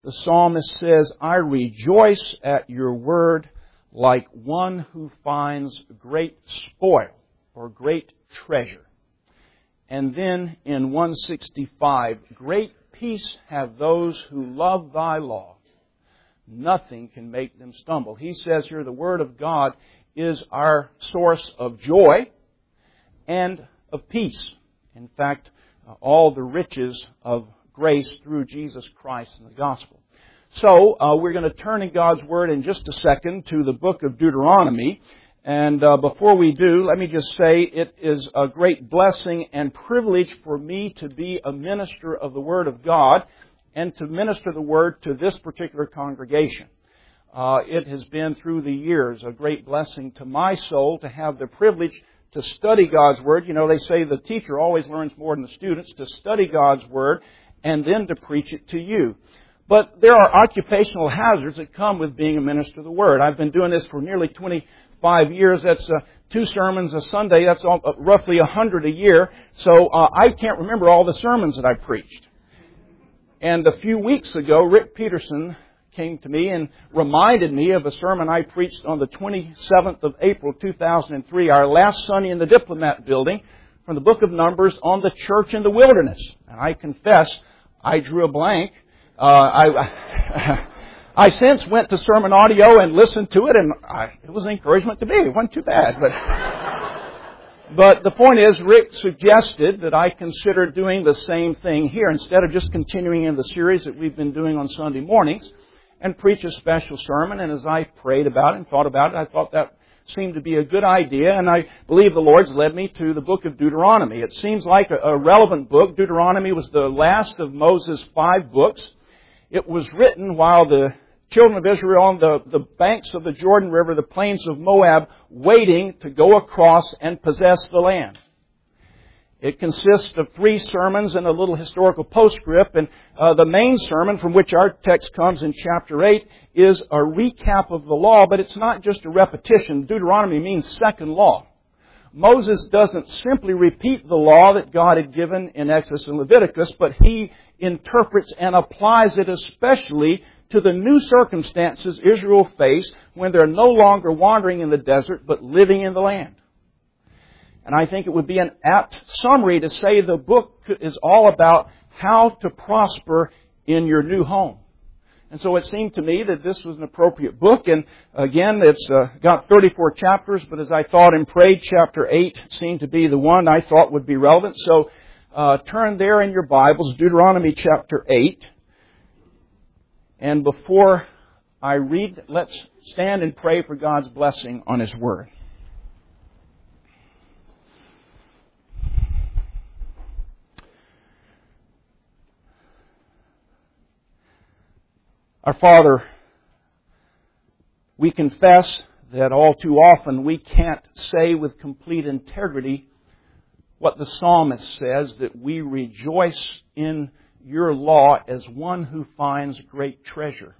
The psalmist says, I rejoice at your word like one who finds great spoil or great treasure. And then in 165, great peace have those who love thy law. Nothing can make them stumble. He says here the Word of God is our source of joy and of peace. In fact, all the riches of grace through Jesus Christ and the gospel. So, we're going to turn in God's Word in just a second to the book of Deuteronomy. And before we do, let me just say it is a great blessing and privilege for me to be a minister of the Word of God and to minister the Word to this particular congregation. It has been through the years a great blessing to my soul to have the privilege to study God's Word. You know, they say the teacher always learns more than the students, to study God's Word and then to preach it to you. But there are occupational hazards that come with being a minister of the Word. I've been doing this for nearly 25 years. That's 2 sermons a Sunday. That's roughly 100 a year. So I can't remember all the sermons that I preached. And a few weeks ago, Rick Peterson came to me and reminded me of a sermon I preached on the 27th of April, 2003, our last Sunday in the Diplomat Building, from the book of Numbers on the church in the wilderness. And I confess, I drew a blank. I since went to sermon audio and listened to it, and it was an encouragement to me. It wasn't too bad. But the point is, Rick suggested that I consider doing the same thing here instead of just continuing in the series that we've been doing on Sunday mornings and preach a special sermon. And as I prayed about it and thought about it, I thought that seemed to be a good idea, and I believe the Lord's led me to the book of Deuteronomy. It seems like a relevant book. Deuteronomy was the last of Moses' 5 books. It was written while the children of Israel on the banks of the Jordan River, the plains of Moab, waiting to go across and possess the land. It consists of 3 sermons and a little historical postscript, and the main sermon from which our text comes in chapter 8 is a recap of the law, but it's not just a repetition. Deuteronomy means second law. Moses doesn't simply repeat the law that God had given in Exodus and Leviticus, but he interprets and applies it especially to the new circumstances Israel face when they're no longer wandering in the desert, but living in the land. And I think it would be an apt summary to say the book is all about how to prosper in your new home. And so it seemed to me that this was an appropriate book. And again, it's got 34 chapters, but as I thought and prayed, chapter 8 seemed to be the one I thought would be relevant. So turn there in your Bibles, Deuteronomy chapter 8. And before I read, let's stand and pray for God's blessing on His Word. Our Father, we confess that all too often we can't say with complete integrity what the psalmist says, that we rejoice in your law as one who finds great treasure.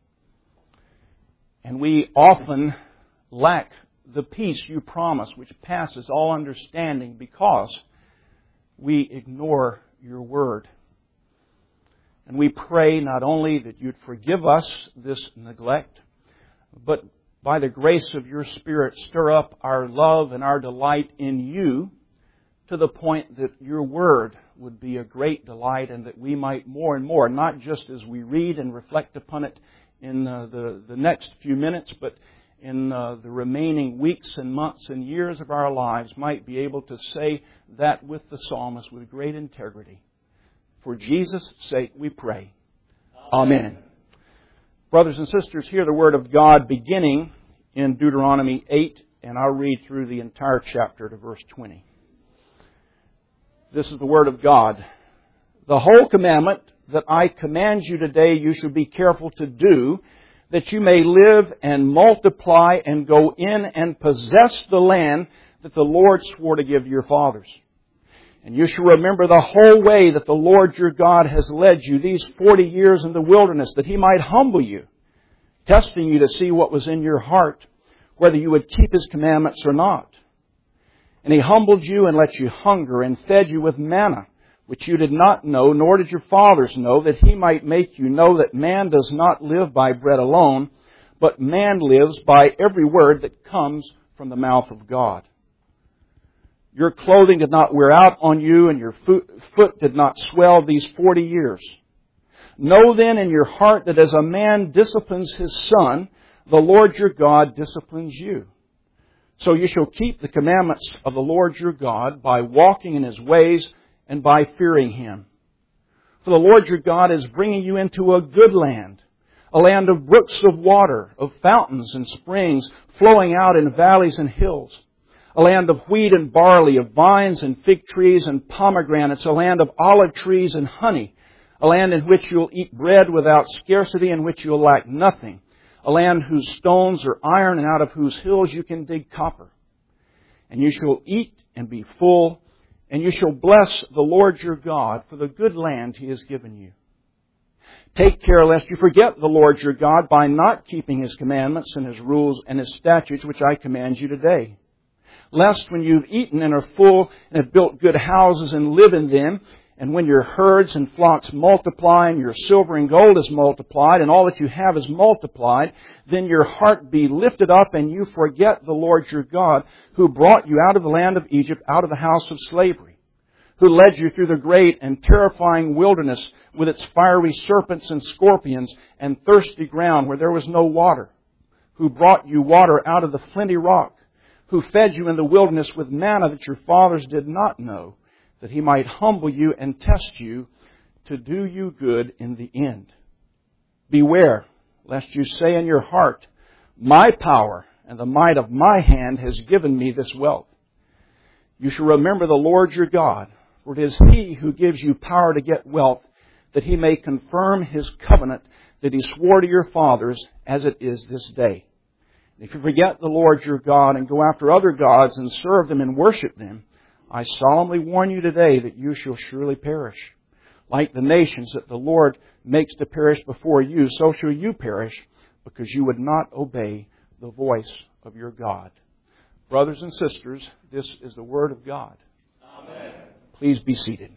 And we often lack the peace you promise, which passes all understanding, because we ignore your word. And we pray not only that you'd forgive us this neglect, but by the grace of your Spirit, stir up our love and our delight in you to the point that your word would be a great delight, and that we might more and more, not just as we read and reflect upon it in the next few minutes, but in the remaining weeks and months and years of our lives, might be able to say that with the psalmist with great integrity. For Jesus' sake we pray. Amen. Brothers and sisters, hear the Word of God beginning in Deuteronomy 8, and I'll read through the entire chapter to verse 20. This is the Word of God. The whole commandment that I command you today you shall be careful to do, that you may live and multiply and go in and possess the land that the Lord swore to give to your fathers. And you shall remember the whole way that the Lord your God has led you these 40 years in the wilderness, that He might humble you, testing you to see what was in your heart, whether you would keep His commandments or not. And He humbled you and let you hunger and fed you with manna which you did not know, nor did your fathers know, that He might make you know that man does not live by bread alone, but man lives by every word that comes from the mouth of God. Your clothing did not wear out on you, and your foot did not swell these 40 years. Know then in your heart that as a man disciplines his son, the Lord your God disciplines you. So you shall keep the commandments of the Lord your God by walking in His ways and by fearing Him. For the Lord your God is bringing you into a good land, a land of brooks of water, of fountains and springs flowing out in valleys and hills, a land of wheat and barley, of vines and fig trees and pomegranates, a land of olive trees and honey, a land in which you'll eat bread without scarcity, in which you'll lack nothing, a land whose stones are iron and out of whose hills you can dig copper. And you shall eat and be full, and you shall bless the Lord your God for the good land He has given you. Take care lest you forget the Lord your God by not keeping His commandments and His rules and His statutes, which I command you today. Lest when you've eaten and are full and have built good houses and live in them, and when your herds and flocks multiply, and your silver and gold is multiplied, and all that you have is multiplied, then your heart be lifted up, and you forget the Lord your God, who brought you out of the land of Egypt, out of the house of slavery, who led you through the great and terrifying wilderness with its fiery serpents and scorpions and thirsty ground where there was no water, who brought you water out of the flinty rock, who fed you in the wilderness with manna that your fathers did not know, that He might humble you and test you to do you good in the end. Beware, lest you say in your heart, my power and the might of my hand has given me this wealth. You shall remember the Lord your God, for it is He who gives you power to get wealth, that He may confirm His covenant that He swore to your fathers, as it is this day. If you forget the Lord your God and go after other gods and serve them and worship them, I solemnly warn you today that you shall surely perish. Like the nations that the Lord makes to perish before you, so shall you perish, because you would not obey the voice of your God. Brothers and sisters, this is the Word of God. Amen. Please be seated.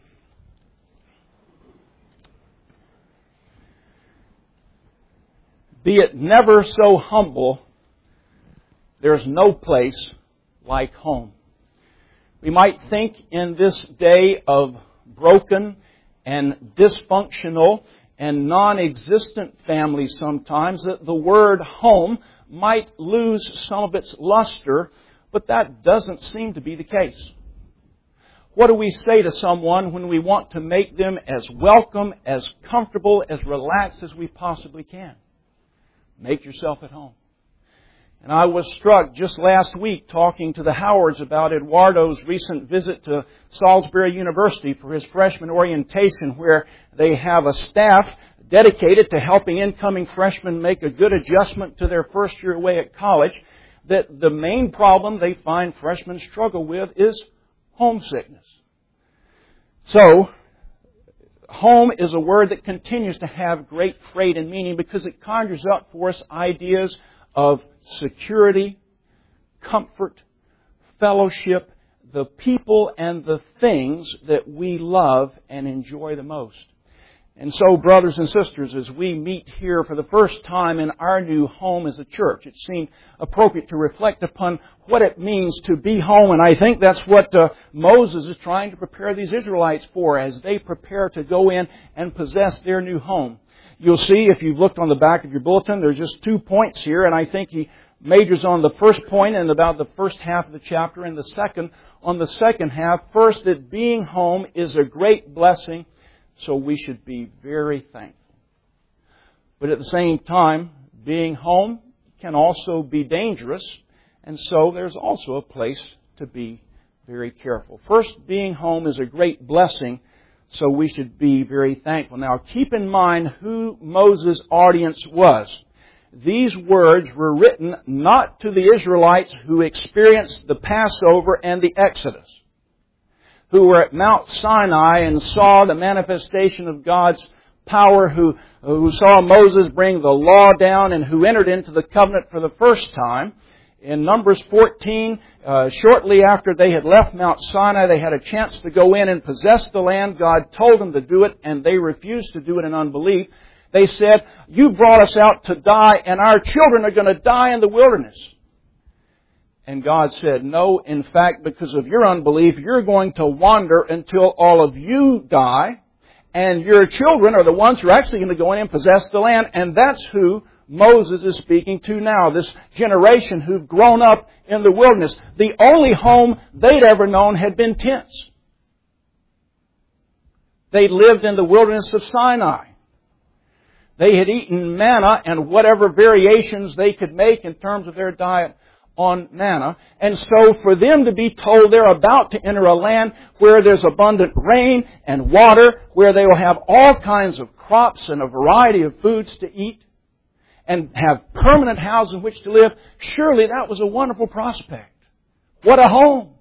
Be it never so humble, there's no place like home. We might think in this day of broken and dysfunctional and non-existent families sometimes that the word home might lose some of its luster, but that doesn't seem to be the case. What do we say to someone when we want to make them as welcome, as comfortable, as relaxed as we possibly can? Make yourself at home. And I was struck just last week talking to the Howards about Eduardo's recent visit to Salisbury University for his freshman orientation, where they have a staff dedicated to helping incoming freshmen make a good adjustment to their first year away at college, that the main problem they find freshmen struggle with is homesickness. So, home is a word that continues to have great freight and meaning because it conjures up for us ideas of security, comfort, fellowship, the people and the things that we love and enjoy the most. And so, brothers and sisters, as we meet here for the first time in our new home as a church, it seemed appropriate to reflect upon what it means to be home. And I think that's what Moses is trying to prepare these Israelites for as they prepare to go in and possess their new home. You'll see, if you've looked on the back of your bulletin, there's just 2 points here, and I think he majors on the first point and about the first half of the chapter, and the second on the second half. First, that being home is a great blessing, so we should be very thankful. But at the same time, being home can also be dangerous, and so there's also a place to be very careful. First, being home is a great blessing, so we should be very thankful. Now, keep in mind who Moses' audience was. These words were written not to the Israelites who experienced the Passover and the Exodus, who were at Mount Sinai and saw the manifestation of God's power, who saw Moses bring the law down and who entered into the covenant for the first time. In Numbers 14, shortly after they had left Mount Sinai, they had a chance to go in and possess the land. God told them to do it, and they refused to do it in unbelief. They said, "You brought us out to die, and our children are going to die in the wilderness." And God said, "No, in fact, because of your unbelief, you're going to wander until all of you die, and your children are the ones who are actually going to go in and possess the land." And that's who Moses is speaking to now, this generation who've grown up in the wilderness. The only home they'd ever known had been tents. They lived in the wilderness of Sinai. They had eaten manna and whatever variations they could make in terms of their diet on manna. And so for them to be told they're about to enter a land where there's abundant rain and water, where they will have all kinds of crops and a variety of foods to eat, and have permanent houses in which to live, surely that was a wonderful prospect. What a home!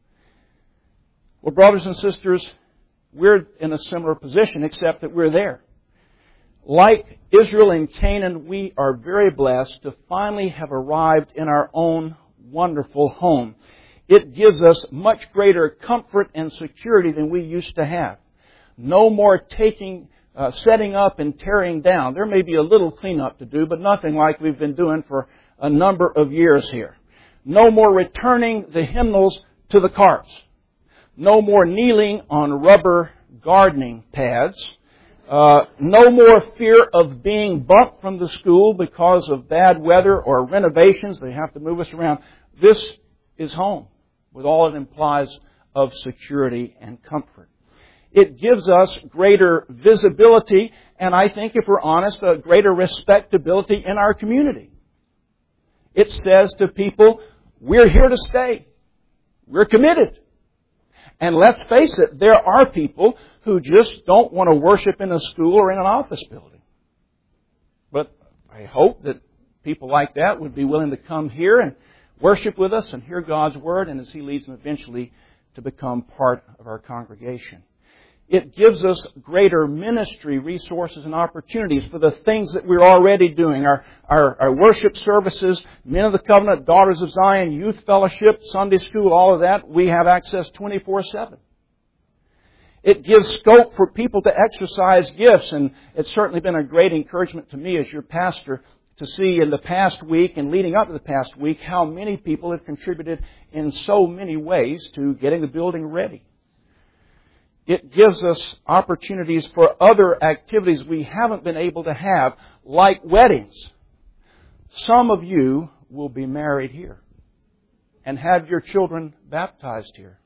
Well, brothers and sisters, we're in a similar position, except that we're there. Like Israel in Canaan, we are very blessed to finally have arrived in our own wonderful home. It gives us much greater comfort and security than we used to have. No more setting up and tearing down. There may be a little cleanup to do, but nothing like we've been doing for a number of years here. No more returning the hymnals to the carts. No more kneeling on rubber gardening pads. No more fear of being bumped from the school because of bad weather or renovations. They have to move us around. This is home with all it implies of security and comfort. It gives us greater visibility and I think, if we're honest, a greater respectability in our community. It says to people, we're here to stay. We're committed. And let's face it, there are people who just don't want to worship in a school or in an office building. But I hope that people like that would be willing to come here and worship with us and hear God's Word, and as He leads them eventually to become part of our congregation. It gives us greater ministry resources and opportunities for the things that we're already doing. Our worship services, Men of the Covenant, Daughters of Zion, Youth Fellowship, Sunday School, all of that, we have access 24/7. It gives scope for people to exercise gifts, and it's certainly been a great encouragement to me as your pastor to see in the past week and leading up to the past week how many people have contributed in so many ways to getting the building ready. It gives us opportunities for other activities we haven't been able to have, like weddings. Some of you will be married here and have your children baptized here.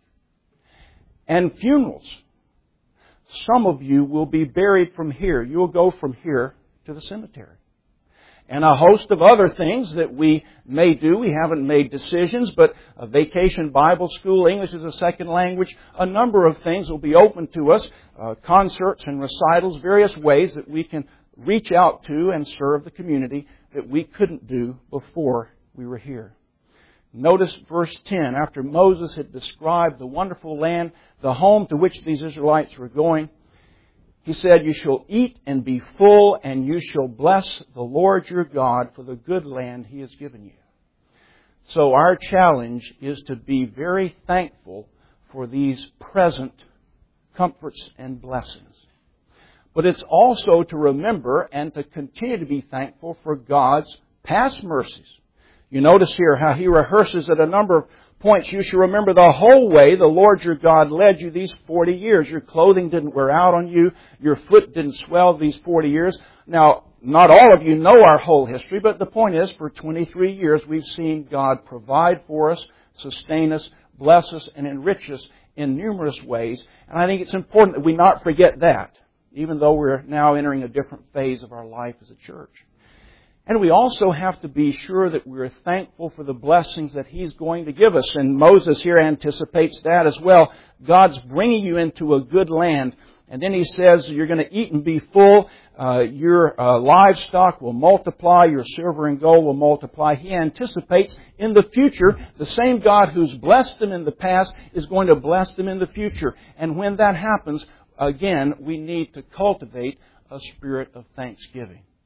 And funerals. Some of you will be buried from here. You will go from here to the cemetery. And a host of other things that we may do. We haven't made decisions, but a vacation Bible school, English as a second language, a number of things will be open to us, concerts and recitals, various ways that we can reach out to and serve the community that we couldn't do before we were here. Notice verse 10, after Moses had described the wonderful land, the home to which these Israelites were going, he said, "You shall eat and be full, and you shall bless the Lord your God for the good land He has given you." So our challenge is to be very thankful for these present comforts and blessings. But it's also to remember and to continue to be thankful for God's past mercies. You notice here how He rehearses at a number of points. You should remember the whole way the Lord your God led you these 40 years. Your clothing didn't wear out on you. Your foot didn't swell these 40 years. Now, not all of you know our whole history, but the point is, for 23 years we've seen God provide for us, sustain us, bless us, and enrich us in numerous ways. And I think it's important that we not forget that, even though we're now entering a different phase of our life as a church. And we also have to be sure that we're thankful for the blessings that He's going to give us. And Moses here anticipates that as well. God's bringing you into a good land. And then He says you're going to eat and be full. Your livestock will multiply. Your silver and gold will multiply. He anticipates in the future, the same God who's blessed them in the past is going to bless them in the future. And when that happens, again, we need to cultivate a spirit of thanksgiving.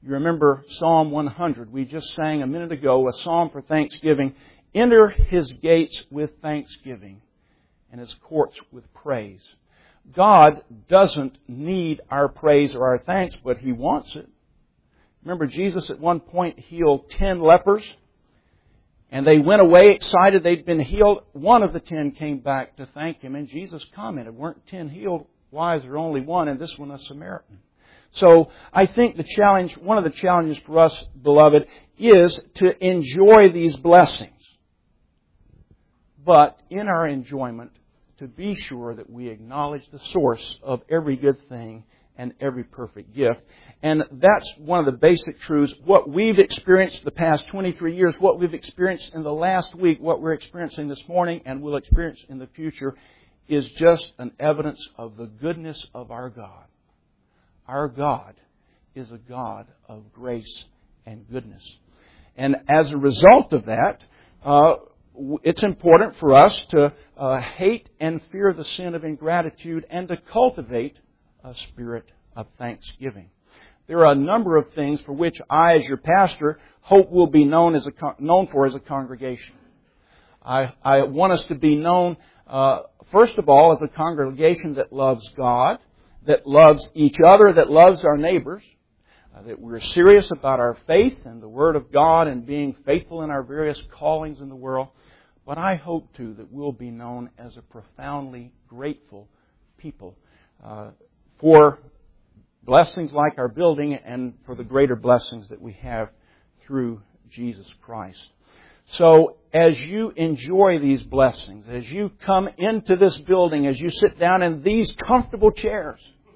You remember Psalm 100. We just sang a minute ago a psalm for thanksgiving. Enter His gates with thanksgiving and His courts with praise. God doesn't need our praise or our thanks, but He wants it. Remember, Jesus at one point healed 10 lepers, and they went away excited they'd been healed. One of the 10 came back to thank Him, and Jesus commented, weren't 10 healed? Why is there only one, and this one a Samaritan? So I think one of the challenges for us, beloved, is to enjoy these blessings. But in our enjoyment, to be sure that we acknowledge the source of every good thing and every perfect gift. And that's one of the basic truths. What we've experienced the past 23 years, what we've experienced in the last week, what we're experiencing this morning and will experience in the future is just an evidence of the goodness of our God. Our God is a God of grace and goodness. And as a result of that, it's important for us to hate and fear the sin of ingratitude and to cultivate a spirit of thanksgiving. There are a number of things for which I, as your pastor, hope will be known for as a congregation. I want us to be known, first of all, as a congregation that loves God, that loves each other, that loves our neighbors, that we're serious about our faith and the Word of God and being faithful in our various callings in the world. But I hope, too, that we'll be known as a profoundly grateful people for blessings like our building and for the greater blessings that we have through Jesus Christ. So as you enjoy these blessings, as you come into this building, as you sit down in these comfortable chairs,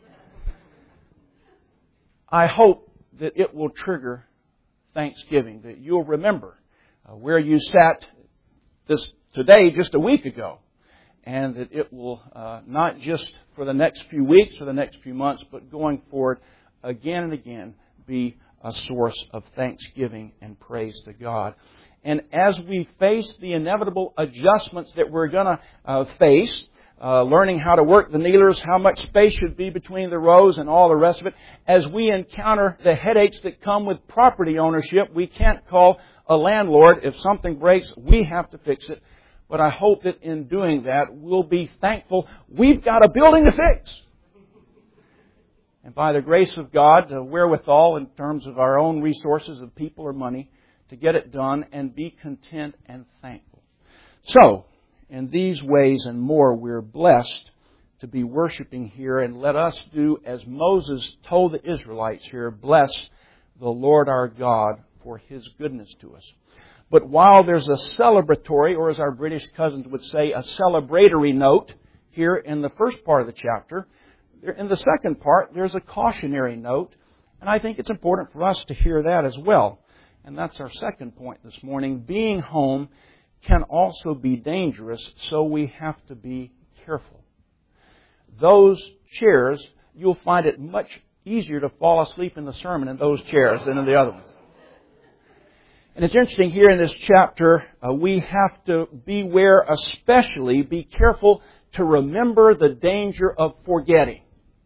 I hope that it will trigger thanksgiving, that you'll remember where you sat today just a week ago, and that it will not just for the next few weeks or the next few months, but going forward again and again be a source of thanksgiving and praise to God. And as we face the inevitable adjustments that we're going to face, learning how to work the kneelers, how much space should be between the rows and all the rest of it, as we encounter the headaches that come with property ownership, we can't call a landlord. If something breaks, we have to fix it. But I hope that in doing that, we'll be thankful we've got a building to fix. And by the grace of God, the wherewithal in terms of our own resources of people or money, to get it done and be content and thankful. So, in these ways and more, we're blessed to be worshiping here. And let us do as Moses told the Israelites here, bless the Lord our God for His goodness to us. But while there's a celebratory, or as our British cousins would say, a celebratory note here in the first part of the chapter, in the second part, there's a cautionary note. And I think it's important for us to hear that as well. And that's our second point this morning. Being home can also be dangerous, so we have to be careful. Those chairs, you'll find it much easier to fall asleep in the sermon in those chairs than in the other ones. And it's interesting here in this chapter, we have to beware, especially be careful to remember the danger of forgetting.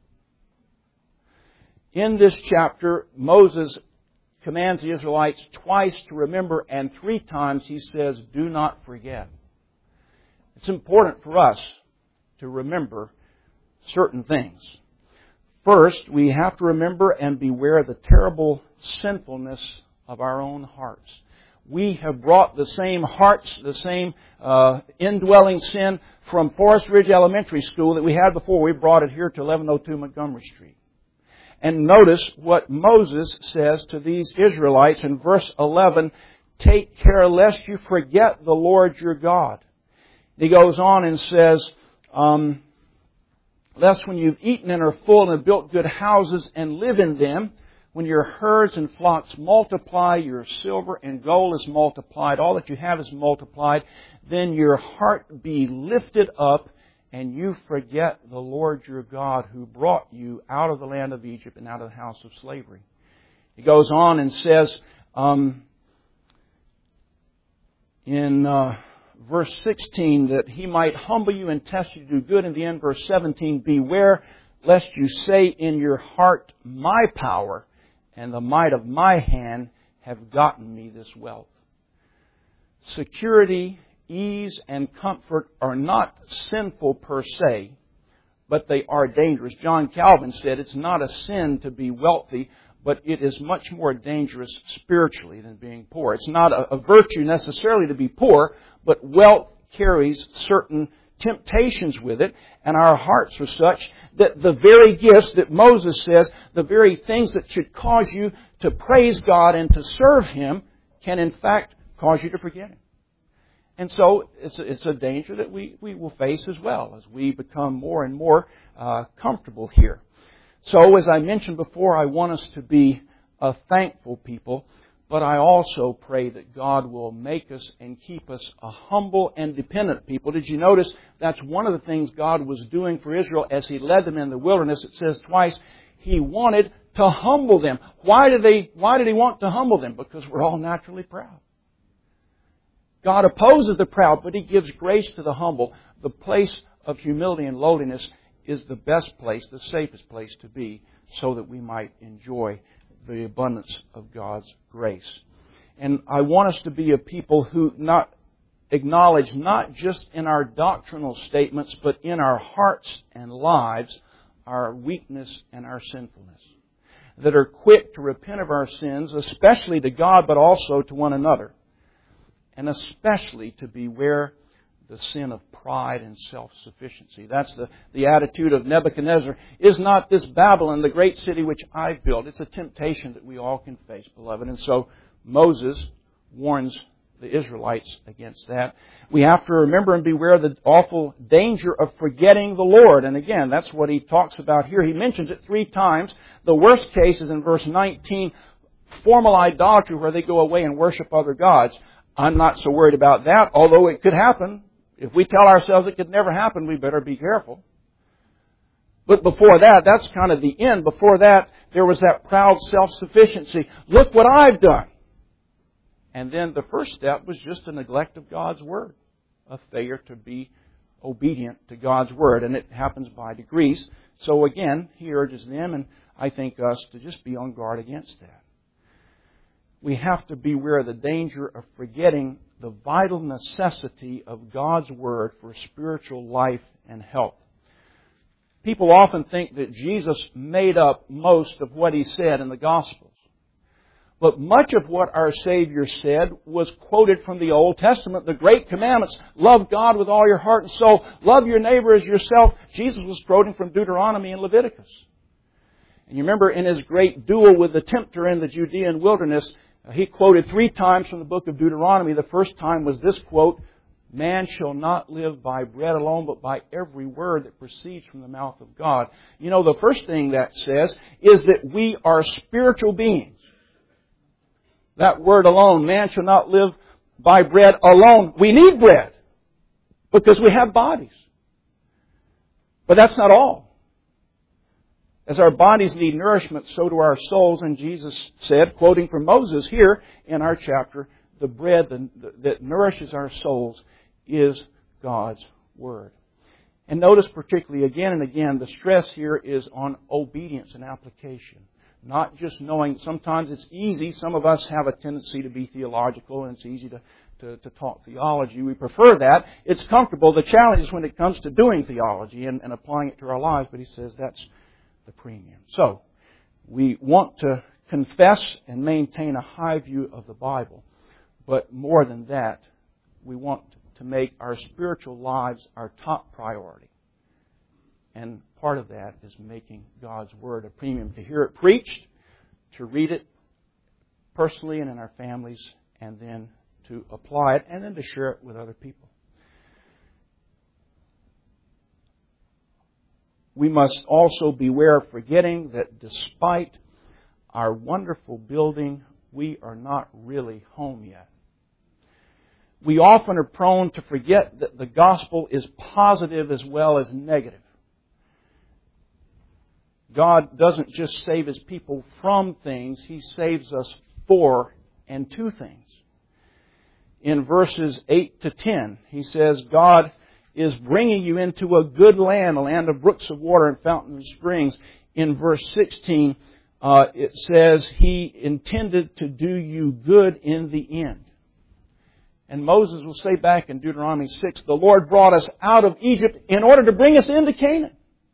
In this chapter, Moses commands the Israelites twice to remember, and 3 times he says, do not forget. It's important for us to remember certain things. First, we have to remember and beware the terrible sinfulness of our own hearts. We have brought the same hearts, the same indwelling sin from Forest Ridge Elementary School that we had before. We brought it here to 1102 Montgomery Street. And notice what Moses says to these Israelites in verse 11, take care lest you forget the Lord your God. He goes on and says, lest when you've eaten and are full and have built good houses and live in them, when your herds and flocks multiply, your silver and gold is multiplied, all that you have is multiplied, then your heart be lifted up and you forget the Lord your God who brought you out of the land of Egypt and out of the house of slavery. He goes on and says in verse 16 that He might humble you and test you to do good. In the end, verse 17, beware lest you say in your heart, my power and the might of my hand have gotten me this wealth. Security, ease, and comfort are not sinful per se, but they are dangerous. John Calvin said it's not a sin to be wealthy, but it is much more dangerous spiritually than being poor. It's not a virtue necessarily to be poor, but wealth carries certain temptations with it, and our hearts are such that the very gifts that Moses says, the very things that should cause you to praise God and to serve Him, can in fact cause you to forget Him. And so it's a danger that we will face as well as we become more and more comfortable here. So as I mentioned before, I want us to be a thankful people, but I also pray that God will make us and keep us a humble and dependent people. Did you notice that's one of the things God was doing for Israel as He led them in the wilderness? It says twice, He wanted to humble them. Why did He want to humble them? Because we're all naturally proud. God opposes the proud, but He gives grace to the humble. The place of humility and lowliness is the best place, the safest place to be, so that we might enjoy the abundance of God's grace. And I want us to be a people who acknowledge not just in our doctrinal statements, but in our hearts and lives, our weakness and our sinfulness. That are quick to repent of our sins, especially to God, but also to one another. And especially to beware the sin of pride and self-sufficiency. That's the attitude of Nebuchadnezzar. Is not this Babylon, the great city which I built? It's a temptation that we all can face, beloved. And so Moses warns the Israelites against that. We have to remember and beware the awful danger of forgetting the Lord. And again, that's what he talks about here. He mentions it 3 times. The worst case is in verse 19, formal idolatry where they go away and worship other gods. I'm not so worried about that, although it could happen. If we tell ourselves it could never happen, we better be careful. But before that, that's kind of the end. Before that, there was that proud self-sufficiency. Look what I've done. And then the first step was just a neglect of God's Word. A failure to be obedient to God's Word. And it happens by degrees. So again, he urges them, and I think us, to just be on guard against that. We have to beware the danger of forgetting the vital necessity of God's Word for spiritual life and health. People often think that Jesus made up most of what He said in the Gospels. But much of what our Savior said was quoted from the Old Testament. The great commandments, love God with all your heart and soul, love your neighbor as yourself. Jesus was quoting from Deuteronomy and Leviticus. And you remember in His great duel with the tempter in the Judean wilderness, He quoted 3 times from the book of Deuteronomy. The first time was this quote, man shall not live by bread alone, but by every word that proceeds from the mouth of God. You know, the first thing that says is that we are spiritual beings. That word alone, man shall not live by bread alone. We need bread because we have bodies. But that's not all. As our bodies need nourishment, so do our souls. And Jesus said, quoting from Moses here in our chapter, the bread that nourishes our souls is God's Word. And notice particularly again and again, the stress here is on obedience and application. Not just knowing. Sometimes it's easy. Some of us have a tendency to be theological, and it's easy to talk theology. We prefer that. It's comfortable. The challenge is when it comes to doing theology and applying it to our lives. But he says that's the premium. So, we want to confess and maintain a high view of the Bible. But more than that, we want to make our spiritual lives our top priority. And part of that is making God's Word a premium. To hear it preached, to read it personally and in our families, and then to apply it, and then to share it with other people. We must also beware of forgetting that despite our wonderful building, we are not really home yet. We often are prone to forget that the gospel is positive as well as negative. God doesn't just save His people from things, He saves us for and to things. In verses 8 to 10, He says, God is bringing you into a good land, a land of brooks of water and fountains of springs. In verse 16, it says He intended to do you good in the end. And Moses will say back in Deuteronomy 6, the Lord brought us out of Egypt in order to bring us into Canaan.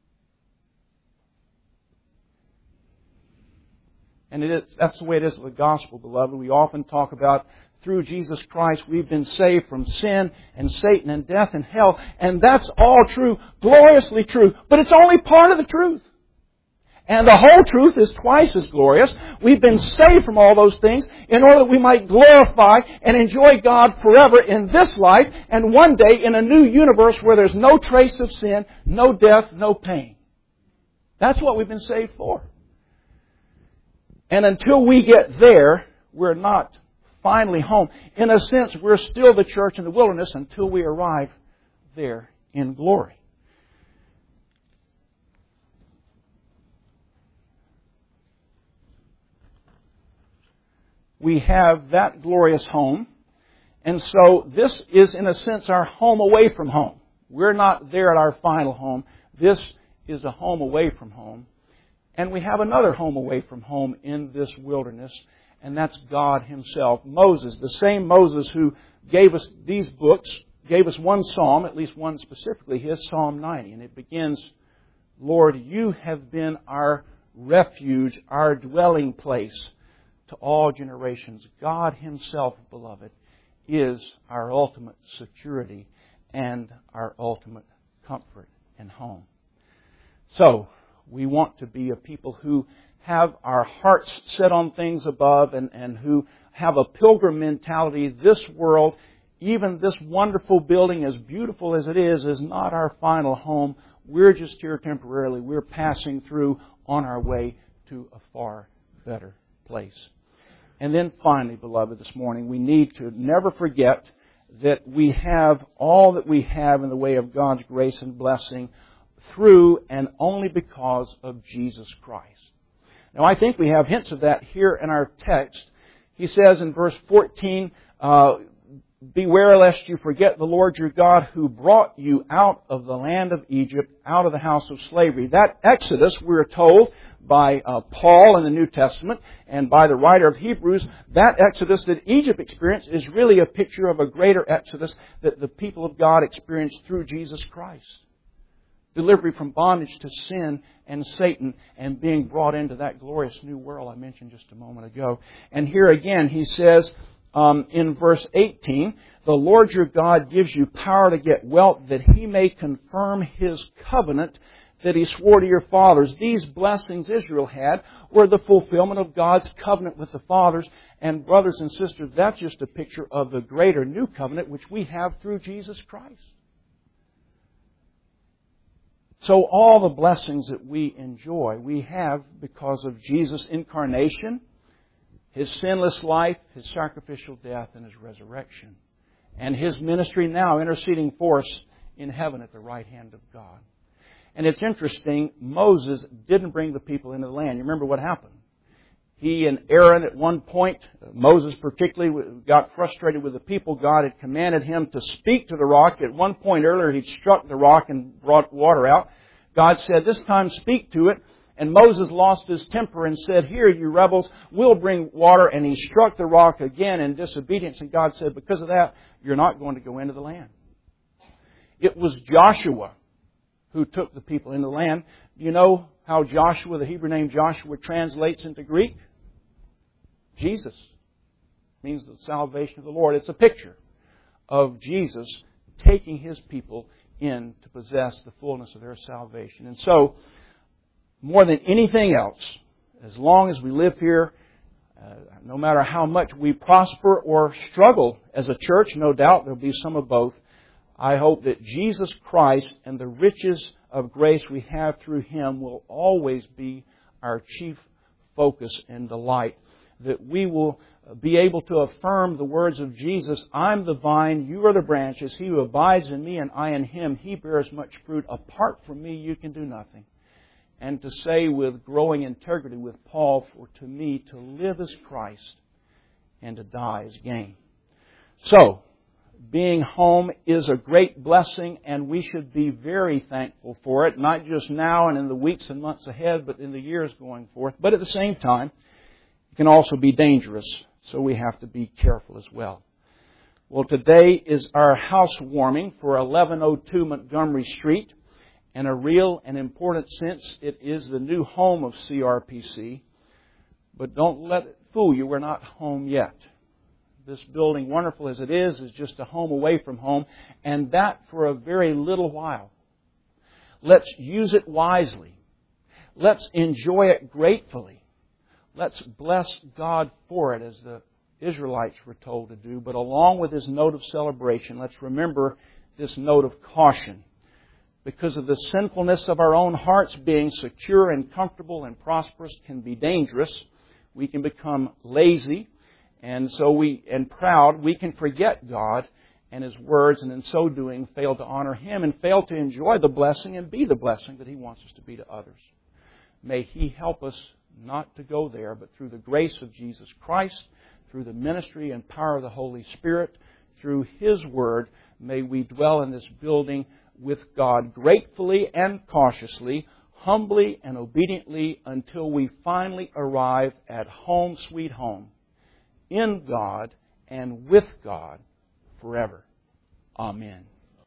And that's the way it is with the gospel, beloved. We often talk about through Jesus Christ we've been saved from sin and Satan and death and hell. And that's all true, gloriously true. But it's only part of the truth. And the whole truth is twice as glorious. We've been saved from all those things in order that we might glorify and enjoy God forever in this life and one day in a new universe where there's no trace of sin, no death, no pain. That's what we've been saved for. And until we get there, we're not finally home. In a sense, we're still the church in the wilderness until we arrive there in glory. We have that glorious home. And so this is, in a sense, our home away from home. We're not there at our final home. This is a home away from home. And we have another home away from home in this wilderness, and that's God Himself. Moses, the same Moses who gave us these books, gave us one psalm, at least one specifically, his Psalm 90. And it begins, Lord, You have been our refuge, our dwelling place to all generations. God Himself, beloved, is our ultimate security and our ultimate comfort and home. So, we want to be a people who have our hearts set on things above and who have a pilgrim mentality. This world, even this wonderful building, as beautiful as it is not our final home. We're just here temporarily. We're passing through on our way to a far better place. And then finally, beloved, this morning, we need to never forget that we have all that we have in the way of God's grace and blessing through and only because of Jesus Christ. Now, I think we have hints of that here in our text. He says in verse 14, Beware lest you forget the Lord your God who brought you out of the land of Egypt, out of the house of slavery. That Exodus, we're told by Paul in the New Testament and by the writer of Hebrews, that Exodus that Egypt experienced is really a picture of a greater Exodus that the people of God experienced through Jesus Christ. Delivery from bondage to sin and Satan and being brought into that glorious new world I mentioned just a moment ago. And here again he says in verse 18, the Lord your God gives you power to get wealth that He may confirm His covenant that He swore to your fathers. These blessings Israel had were the fulfillment of God's covenant with the fathers. And brothers and sisters, that's just a picture of the greater new covenant which we have through Jesus Christ. So all the blessings that we enjoy, we have because of Jesus' incarnation, His sinless life, His sacrificial death, and His resurrection. And His ministry now interceding for us in heaven at the right hand of God. And it's interesting, Moses didn't bring the people into the land. You remember what happened? He and Aaron at one point, Moses particularly, got frustrated with the people. God had commanded him to speak to the rock. At one point earlier, he'd struck the rock and brought water out. God said, this time speak to it. And Moses lost his temper and said, here, you rebels, we'll bring water. And he struck the rock again in disobedience. And God said, because of that, you're not going to go into the land. It was Joshua who took the people into the land. You know how Joshua, the Hebrew name Joshua, translates into Greek? Jesus. It means the salvation of the Lord. It's a picture of Jesus taking His people in to possess the fullness of their salvation. And so, more than anything else, as long as we live here, no matter how much we prosper or struggle as a church, no doubt there'll be some of both, I hope that Jesus Christ and the riches of grace we have through Him will always be our chief focus and delight. That we will be able to affirm the words of Jesus, I'm the vine, you are the branches. He who abides in me and I in him, he bears much fruit. Apart from me, you can do nothing. And to say with growing integrity with Paul, for to me to live is Christ and to die is gain. So, being home is a great blessing, and we should be very thankful for it, not just now and in the weeks and months ahead, but in the years going forth. But at the same time, it can also be dangerous, so we have to be careful as well. Well, today is our housewarming for 1102 Montgomery Street. In a real and important sense, it is the new home of CRPC. But don't let it fool you, we're not home yet. This building, wonderful as it is just a home away from home, and that for a very little while. Let's use it wisely. Let's enjoy it gratefully. Let's bless God for it, as the Israelites were told to do. But along with this note of celebration, let's remember this note of caution. Because of the sinfulness of our own hearts, being secure and comfortable and prosperous can be dangerous. We can become lazy and proud. We can forget God and His words, and in so doing fail to honor Him and fail to enjoy the blessing and be the blessing that He wants us to be to others. May He help us not to go there, but through the grace of Jesus Christ, through the ministry and power of the Holy Spirit, through His Word, may we dwell in this building with God gratefully and cautiously, humbly and obediently, until we finally arrive at home, sweet home, in God and with God forever. Amen.